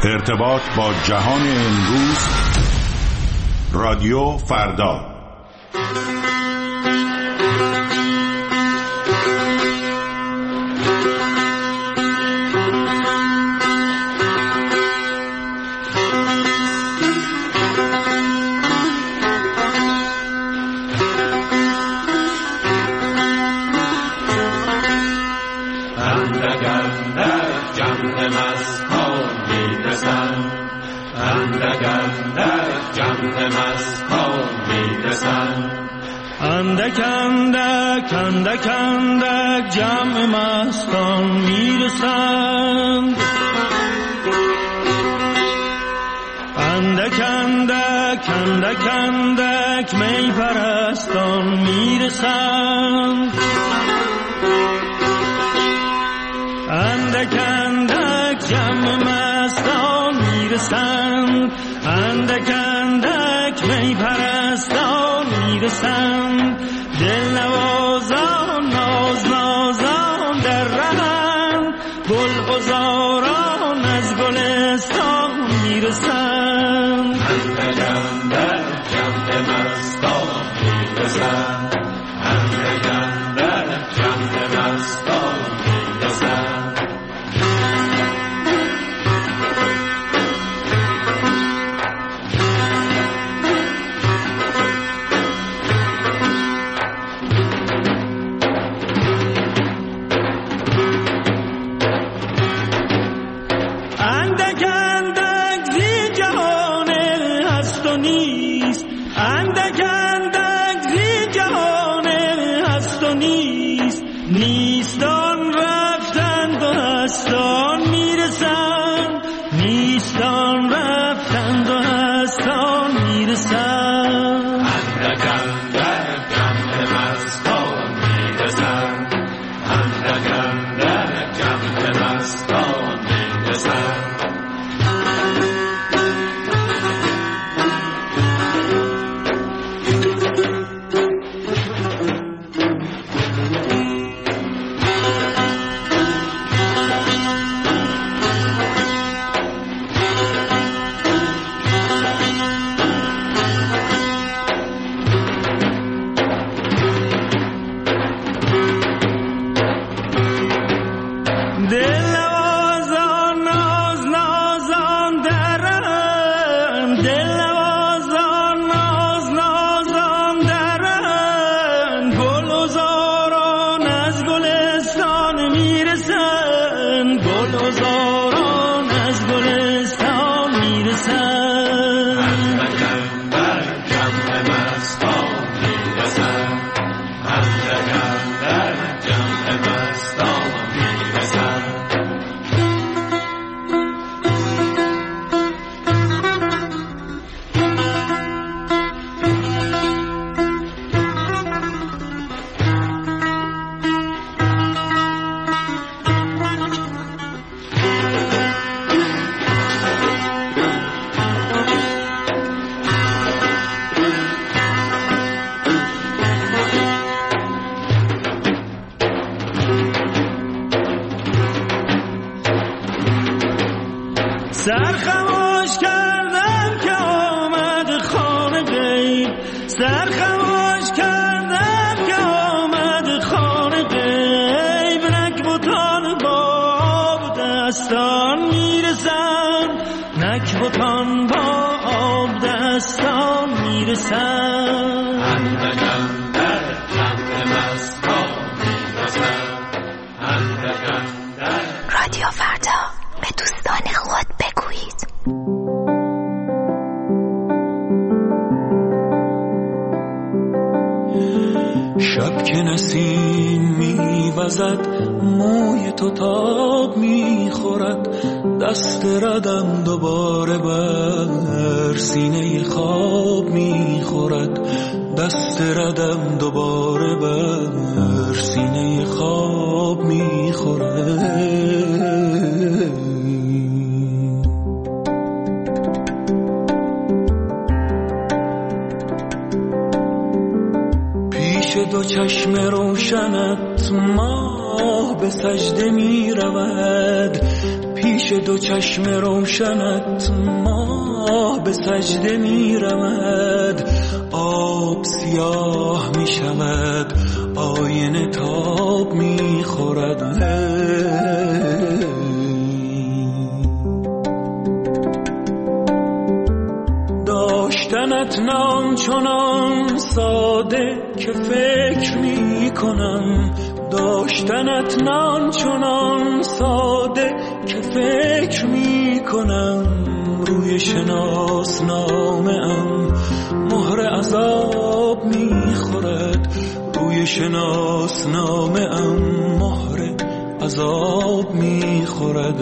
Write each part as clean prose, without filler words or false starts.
ارتباط با جهان امروز. رادیو فردا. اندک اندک اندک جمع مستان میرسند، اندک اندک اندک اندک می پرستان میرسند، اندک اندک جمع مستان میرسند، اندک اندک می پرستان میرسند. دل نوازان ناز نازان در رهند، گل غزاران از گلستان میرسند. اندک اندک جمع مستان میرسند، اندک اندک جمع مستان میرسند. نیستان رفتند و هستان میرسند، نیستان رفتند و هستان میرسند. اندک اندک جمع مستان میرسند، اندک اندک جمع مستان میرسند. سرخموش کردم که آمد خانه غیب، سرخموش کردم که آمد خانه غیب. نکبتان با آب دستان میرسند، نکبتان با آب دستان میرسند. اندک اندک جمع مستان میرسند، اندک اندک. رادیو فردا، به دوستان خود بگویید. شب که نسیم میوزد، موی تو تاب میخورد، دست ردم دوباره بر سینه خواب میخورد، دست ردم دوباره بر سینه خواب میخورد. دو چشم روشنت ماه به سجده می رود، پیش دو چشم روشنت ماه به سجده می رود، آب سیاه می شود، آینه تاب می خورد. داشتنت نام چنان ساده که فکر می کنم، داشتنت نام چنان ساده که فکر می کنم، روی شناسنامه ام مهر عذاب می خورد، روی شناسنامه ام مهر عذاب می خورد.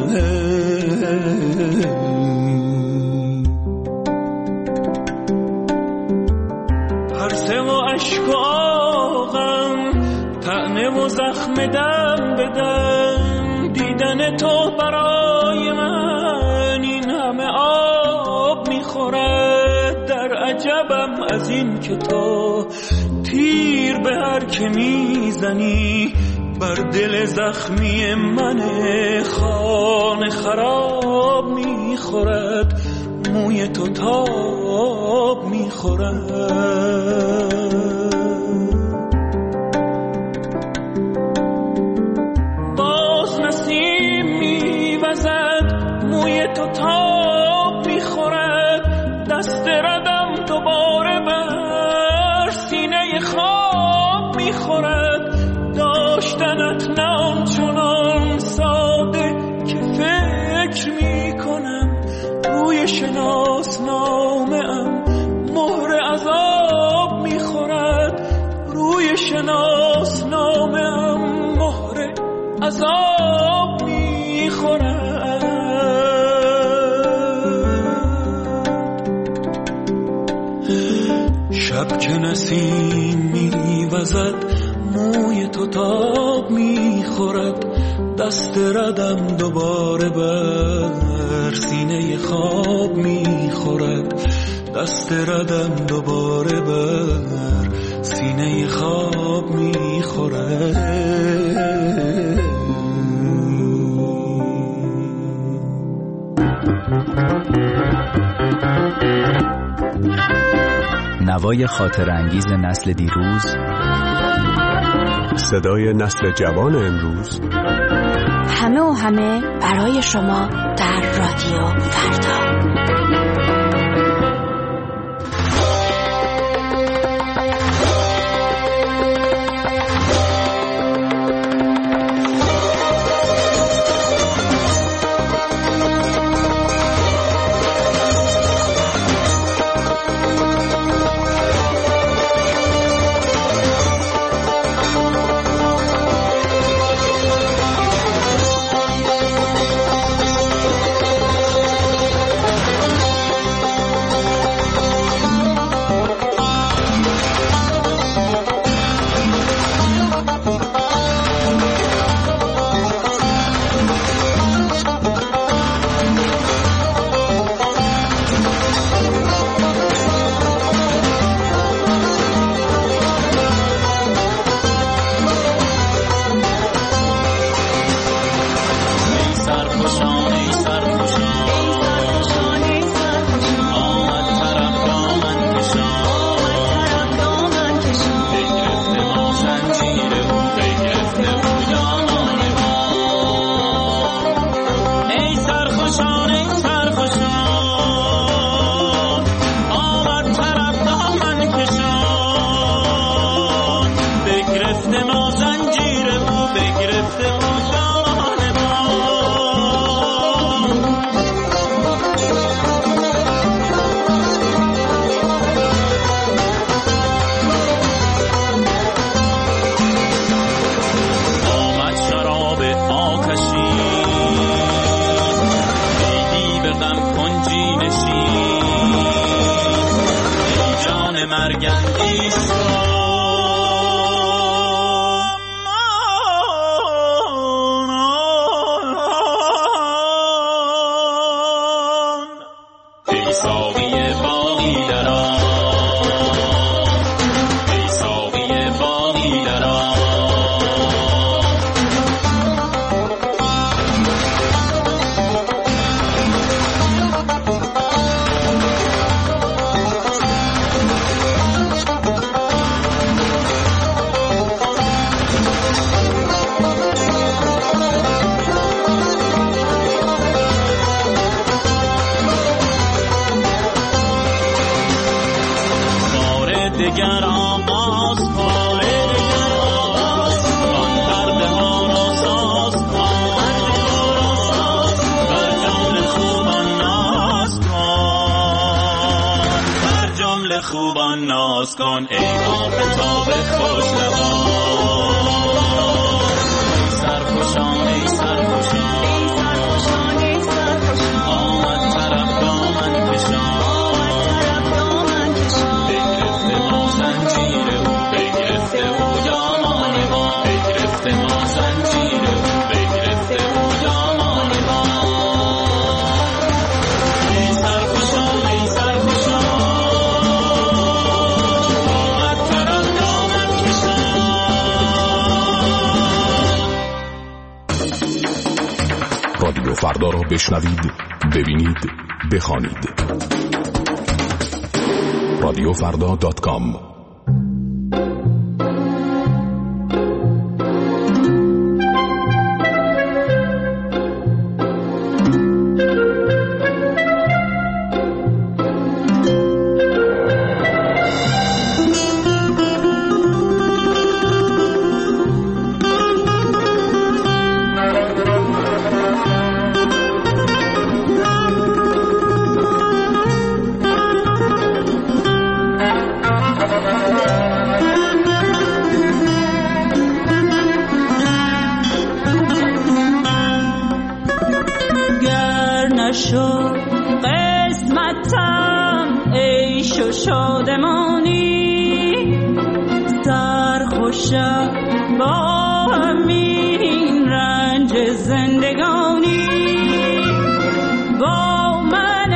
پرسه و عشق و آغم، طعنه و زخم دم به دم، دیدن تو برای من این همه آب میخورد. در عجبم از این که تو تیر به هر که میزنی بر دل زخمی من خانه خراب میخورد، موی تو تاب میخورد. باز نسیم میوزد، موی تو تاب میخورد، دست ردم دوباره بر سینه خواب میخورد. داشتنت نه چنان ساده که فکر میکنم، روی شناسنامه ام مهر عذاب میخورد، روی شناسنامه ام مهر عذاب میخورد. شب که نسیم میوزد، موی تو تاب میخورد، دست ردم دوباره بر سینه خواب میخورد، دست ردم دوباره بر سینه خواب میخورد. نوای خاطر انگیز نسل دیروز، صدای نسل جوان امروز، همه و همه برای شما در رادیو فردا. دگر آغاز کن پرده ها را ساز کن بر جمله خوبان ناز کن بر جمله خوبان ناز کن ای آفتاب خوش لبان سرخوشان ای سرخوشان آمد طرف دامن کشان بگرفته ما زنجیر او بگرفته او دامان ما بگرفته ما زنجیر او بگرفته او دامان ما ای سرخوشان ای سرخوشان آمد طرف دامن کشان. رادیو فردا را بشنوید، ببینید، بخوانید. radiofrda.com قسمتم عیش و شادمانی سرخوشم با همین رنج زندگانی با من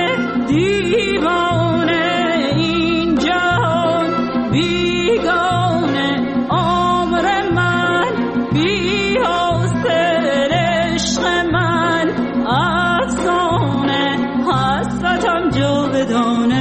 دیوانه این جهان بیگانه عمر من بی حاصل عشق من افسانه حسرتم جاودانه